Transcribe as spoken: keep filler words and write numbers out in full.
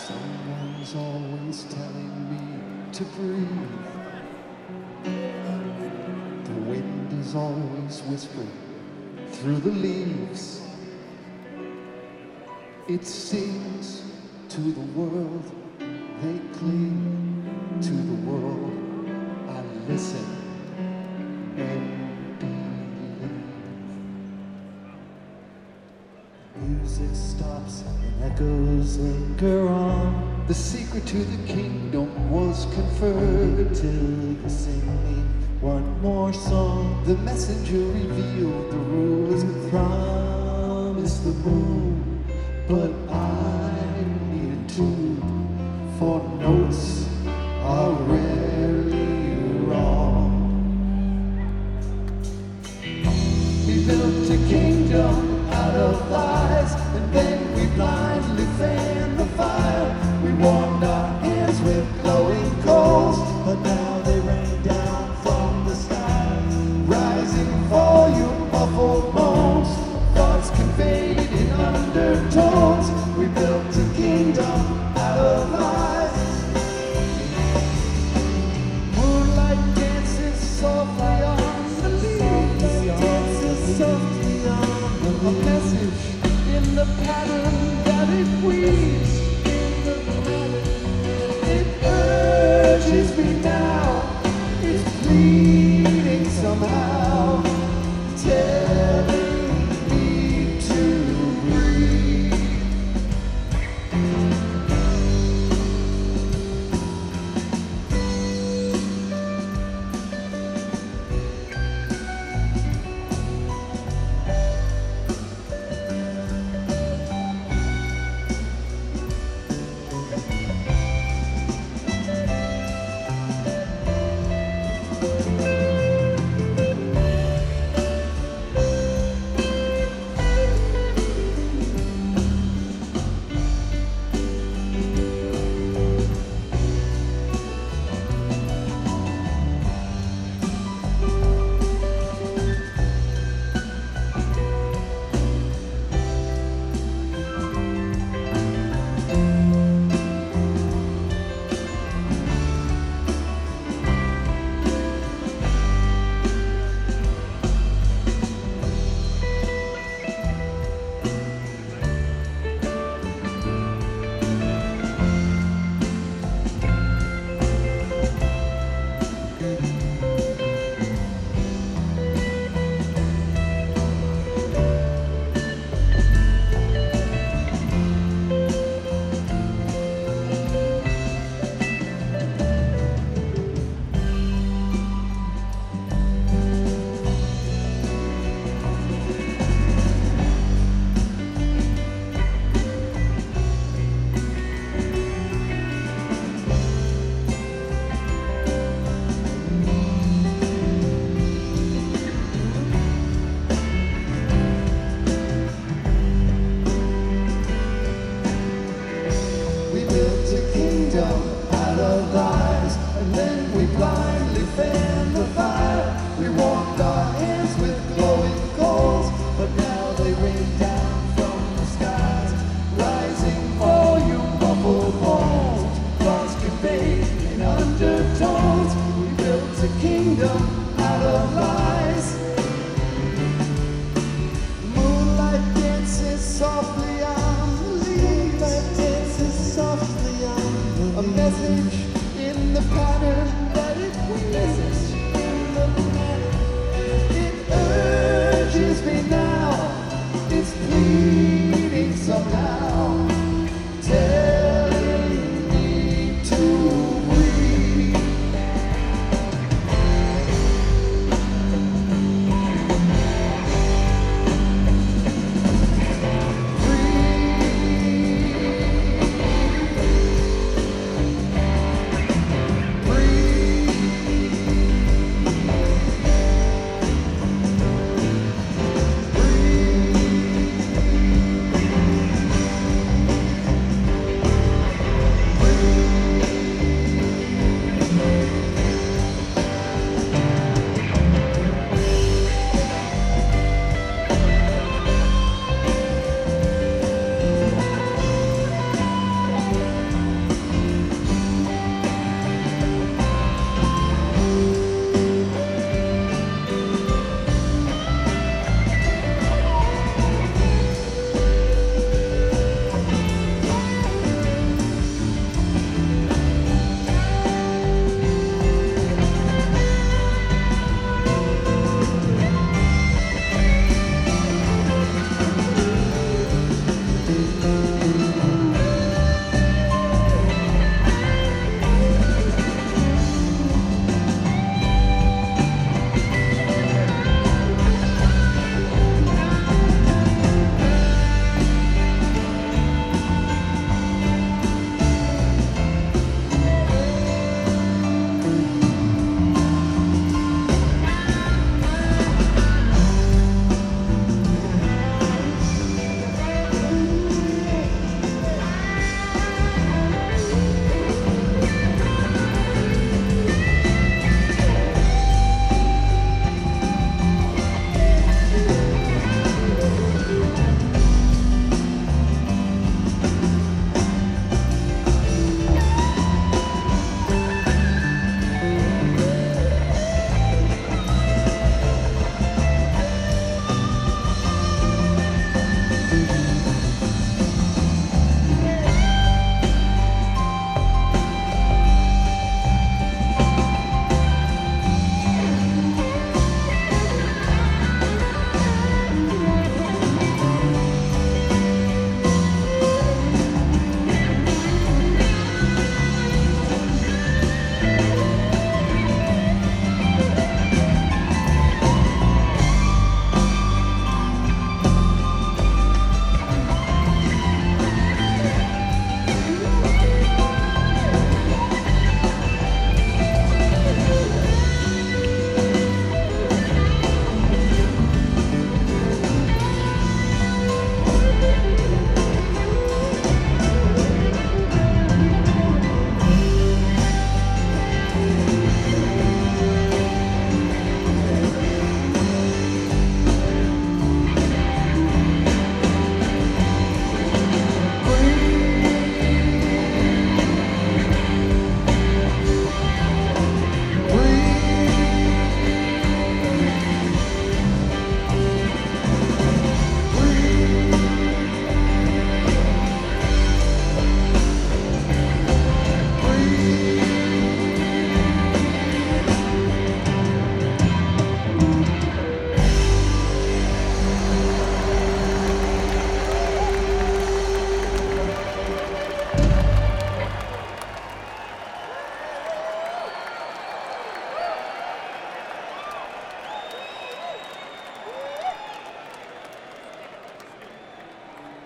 Someone's always telling me to breathe. The wind is always whispering through the leaves. It sings to the world, they cling to the world. I listen and believe. Music stops and echoes linger on. The secret to the kingdom was conferred till you sing me one more song. The messenger revealed the rules and promised the moon, but I need a tune, for notes are rarely wrong. We built a kingdom out of lies, and then we blindly fanned the fire. We warmed our hands with glowing coals, but now they rain down from the sky, rising for you muffled moans, thoughts conveyed in undertones. We built a kingdom out of lies. Moonlight dances softly on the leaves, dances softly on the leaves. A message in the pattern that it weaves. It urges me now, it's pleading somehow, telling me to breathe. Out of lies, and then we blindly fanned the fire. We warmed our hands with glowing coals, but now they rain down from the skies, rising for you muffled moans, thoughts conveyed in undertones. We built a kingdom out of lies. Moonlight dances softly on the leaves, dances softly on the leaves. A message